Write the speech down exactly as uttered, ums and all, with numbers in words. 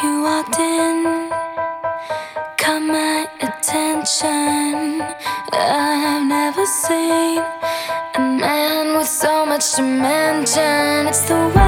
You walked in, caught my attention. I've never seen a man with so much dimension. It's the way